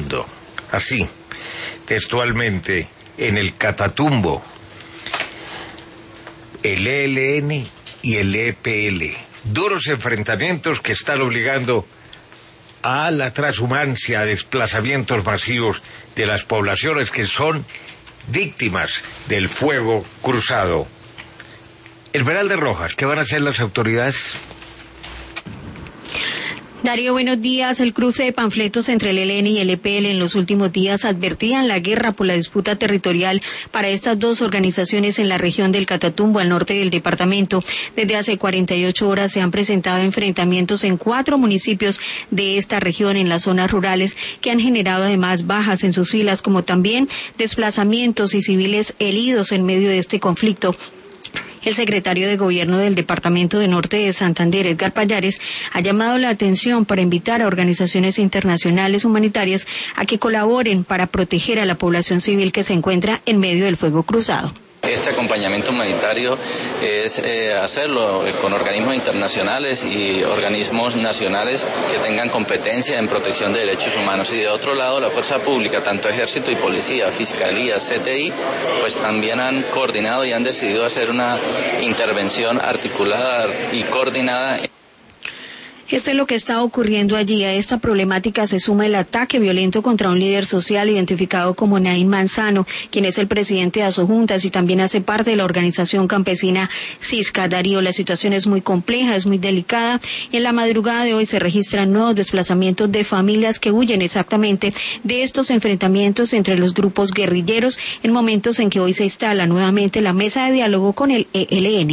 mundo. Así, textualmente, en el Catatumbo, el ELN y el EPL. Duros enfrentamientos que están obligando a la transhumancia, a desplazamientos masivos de las poblaciones que son víctimas del fuego cruzado. Esmeralda Rojas, ¿qué van a hacer las autoridades? Darío, buenos días. El cruce de panfletos entre el ELN y el EPL en los últimos días advertían la guerra por la disputa territorial para estas dos organizaciones en la región del Catatumbo, al norte del departamento. Desde hace 48 horas se han presentado enfrentamientos en 4 municipios de esta región, en las zonas rurales, que han generado además bajas en sus filas, como también desplazamientos y civiles heridos en medio de este conflicto. El secretario de Gobierno del Departamento de Norte de Santander, Edgar Pallares, ha llamado la atención para invitar a organizaciones internacionales humanitarias a que colaboren para proteger a la población civil que se encuentra en medio del fuego cruzado. Este acompañamiento humanitario es hacerlo con organismos internacionales y organismos nacionales que tengan competencia en protección de derechos humanos. Y de otro lado, la fuerza pública, tanto Ejército y Policía, Fiscalía, CTI, pues también han coordinado y han decidido hacer una intervención articulada y coordinada. Esto es lo que está ocurriendo allí. A esta problemática se suma el ataque violento contra un líder social identificado como Naín Manzano, quien es el presidente de Asojuntas y también hace parte de la organización campesina Cisca. Darío, la situación es muy compleja, es muy delicada. En la madrugada de hoy se registran nuevos desplazamientos de familias que huyen exactamente de estos enfrentamientos entre los grupos guerrilleros, en momentos en que hoy se instala nuevamente la mesa de diálogo con el ELN.